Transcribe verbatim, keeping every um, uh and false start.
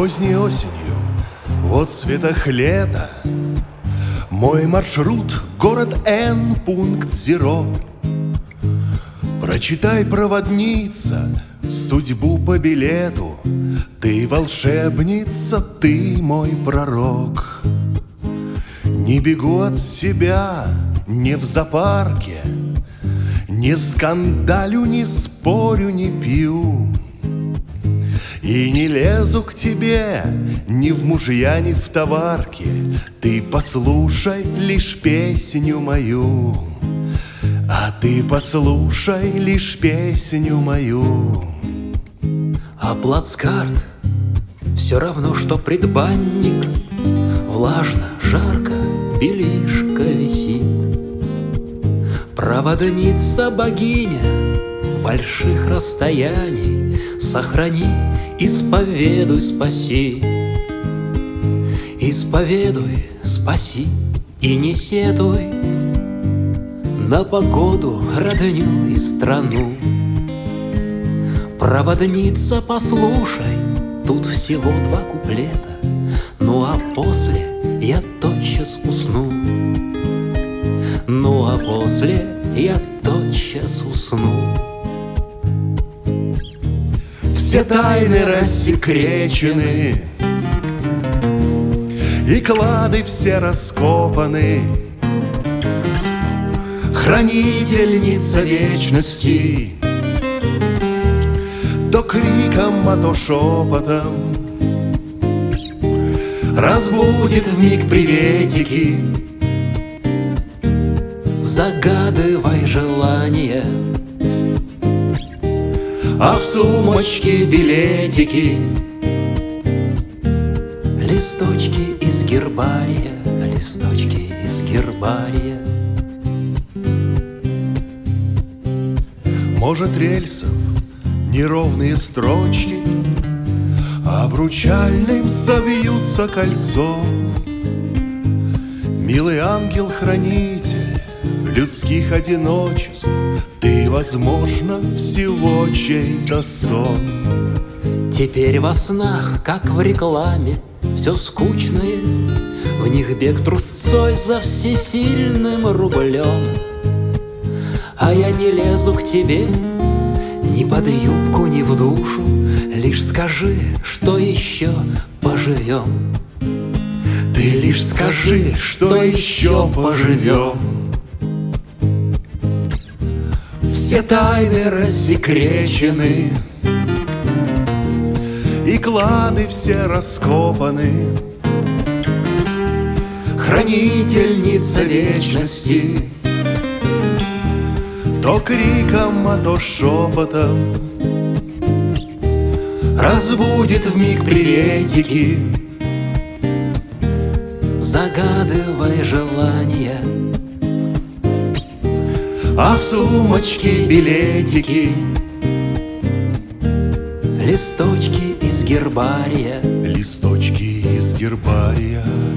Поздней осенью, в отцветах лета, мой маршрут — город Н, пункт зеро. Прочитай, проводница, судьбу по билету. Ты волшебница, ты мой пророк. Не бегу от себя, не в зоопарке, не скандалю, не спорю, не пью. И не лезу к тебе ни в мужья, ни в товарки. Ты послушай лишь песню мою, а ты послушай лишь песню мою. А плацкарт все равно, что предбанник. Влажно, жарко, белишко висит. Проводница богиня больших расстояний, сохрани, исповедуй, спаси. Исповедуй, спаси и не сетуй на погоду, родню и страну. Проводница, послушай, тут всего два куплета, ну а после я тотчас усну. Ну а после я тотчас усну. Все тайны рассекречены, и клады все раскопаны. Хранительница вечности, то криком, а то шепотом разбудит вмиг приветики. Загадывай желания, а в сумочке билетики. Листочки из гербария, листочки из гербария. Может, рельсов неровные строчки обручальным совьются кольцом. Милый ангел-хранитель людских одиночеств, ты, возможно, всего чей-то сон. Теперь во снах, как в рекламе, все скучное, в них бег трусцой за всесильным рублем. А я не лезу к тебе ни под юбку, ни в душу, лишь скажи, что еще поживем. Ты лишь скажи, что еще поживем. Все тайны рассекречены, и клады все раскопаны. Хранительница вечности, то криком, а то шепотом разбудит вмиг приветики. Загадывай желания, а в сумочке билетики. Листочки из гербария, листочки из гербария.